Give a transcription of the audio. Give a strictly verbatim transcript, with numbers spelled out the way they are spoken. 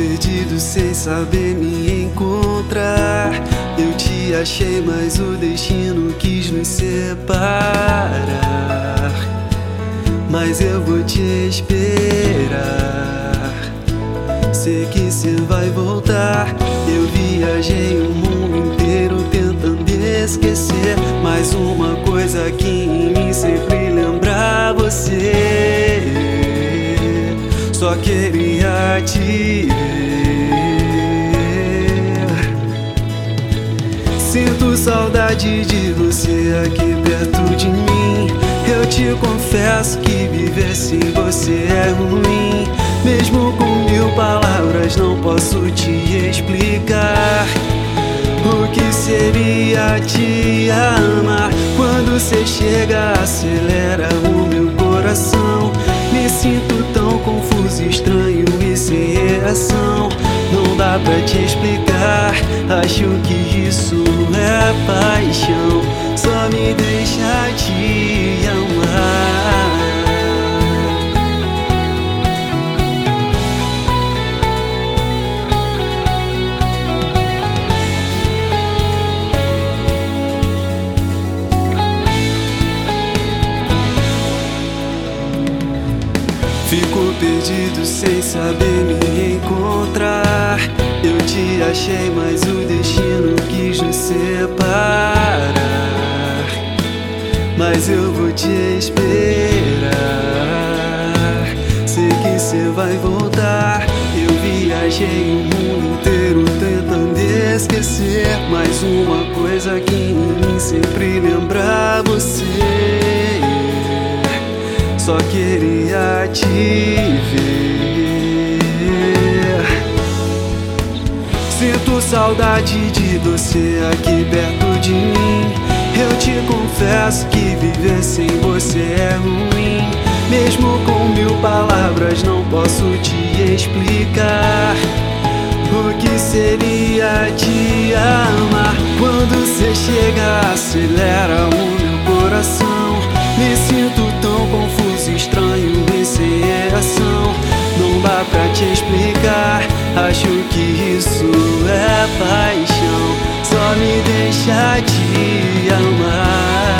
perdido sem saber me encontrar. Eu te achei, mas o destino quis nos separar. Mas eu vou te esperar. Sei que cê vai voltar. Eu viajei o mundo inteiro tentando esquecer, mas uma coisa que em mim sempre lembra você. Só queria te ver. Sinto saudade de você aqui perto de mim. Eu te confesso que viver sem você é ruim. Mesmo com mil palavras não posso te explicar o que seria te amar. Quando cê chega, acelera o meu coração. Me sinto tão confuso, estranho e sem reação. Não dá pra te explicar, acho que isso é paixão. Só me deixa te amar. Fico perdido sem saber me encontrar. Eu te achei, mas o destino quis nos separar. Mas eu vou te esperar. Sei que cê vai voltar. Eu viajei o mundo inteiro tentando esquecer, mas uma coisa que em mim sempre lembra você. Só queria te ver. Sinto saudade de você aqui perto de mim. Eu te confesso que viver sem você é ruim. Mesmo com mil palavras não posso te explicar o que seria te amar. Quando cê chega, acelera o meu coração. Me sinto tão confuso, estranho e sem reação. Não dá pra te explicar, acho que isso é paixão. Só me deixa te amar.